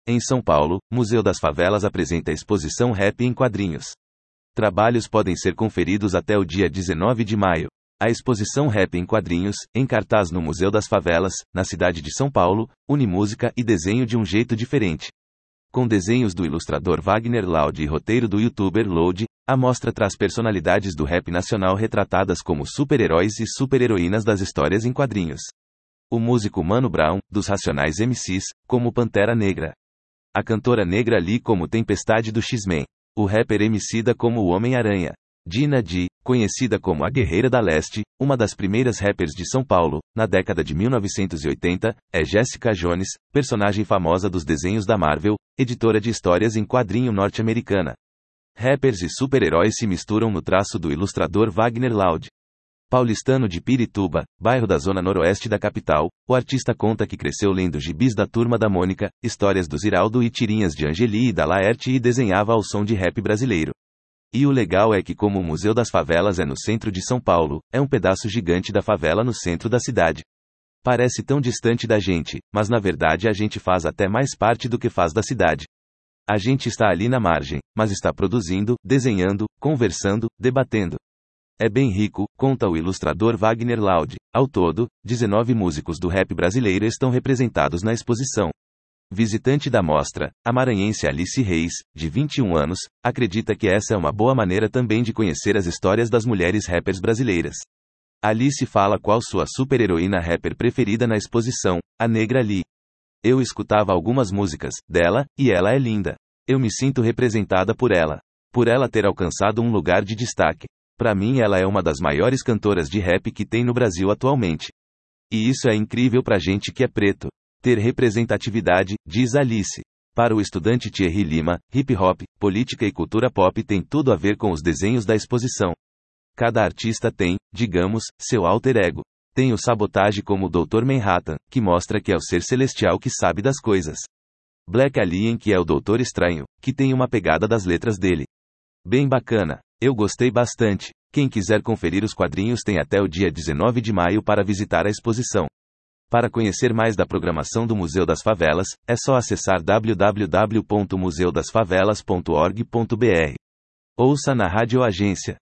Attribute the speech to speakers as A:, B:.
A: Em São Paulo, Museu das Favelas apresenta a exposição Rap em Quadrinhos. Trabalhos podem ser conferidos até o dia 19 de maio. A exposição Rap em Quadrinhos, em cartaz no Museu das Favelas, na cidade de São Paulo, une música e desenho de um jeito diferente. Com desenhos do ilustrador Wagner Laude e roteiro do youtuber Load, a mostra traz personalidades do rap nacional retratadas como super-heróis e super-heroínas das histórias em quadrinhos. O músico Mano Brown, dos Racionais MCs, como Pantera Negra. A cantora negra Lee como Tempestade do X-Men. O rapper Emicida como o Homem-Aranha. Dina D, conhecida como a Guerreira da Leste, uma das primeiras rappers de São Paulo, na década de 1980, é Jessica Jones, personagem famosa dos desenhos da Marvel, editora de histórias em quadrinho norte-americana. Rappers e super-heróis se misturam no traço do ilustrador Wagner Laude. Paulistano de Pirituba, bairro da zona noroeste da capital, o artista conta que cresceu lendo gibis da Turma da Mônica, histórias do Ziraldo e tirinhas de Angeli e da Laerte e desenhava ao som de rap brasileiro. E o legal é que como o Museu das Favelas é no centro de São Paulo, é um pedaço gigante da favela no centro da cidade. Parece tão distante da gente, mas na verdade a gente faz até mais parte do que faz da cidade. A gente está ali na margem, mas está produzindo, desenhando, conversando, debatendo. É bem rico, conta o ilustrador Wagner Laude. Ao todo, 19 músicos do rap brasileiro estão representados na exposição. Visitante da mostra, a maranhense Alice Reis, de 21 anos, acredita que essa é uma boa maneira também de conhecer as histórias das mulheres rappers brasileiras. Alice fala qual sua super-heroína rapper preferida na exposição, a Negra Lee. Eu escutava algumas músicas dela, e ela é linda. Eu me sinto representada por ela. Por ela ter alcançado um lugar de destaque. Para mim ela é uma das maiores cantoras de rap que tem no Brasil atualmente. E isso é incrível pra gente que é preto. Ter representatividade, diz Alice. Para o estudante Thierry Lima, hip hop, política e cultura pop tem tudo a ver com os desenhos da exposição. Cada artista tem, digamos, seu alter ego. Tem o Sabotage como o Dr. Manhattan, que mostra que é o ser celestial que sabe das coisas. Black Alien que é o Doutor Estranho, que tem uma pegada das letras dele. Bem bacana. Eu gostei bastante. Quem quiser conferir os quadrinhos tem até o dia 19 de maio para visitar a exposição. Para conhecer mais da programação do Museu das Favelas, é só acessar www.museudasfavelas.org.br. Ouça na Rádio Agência.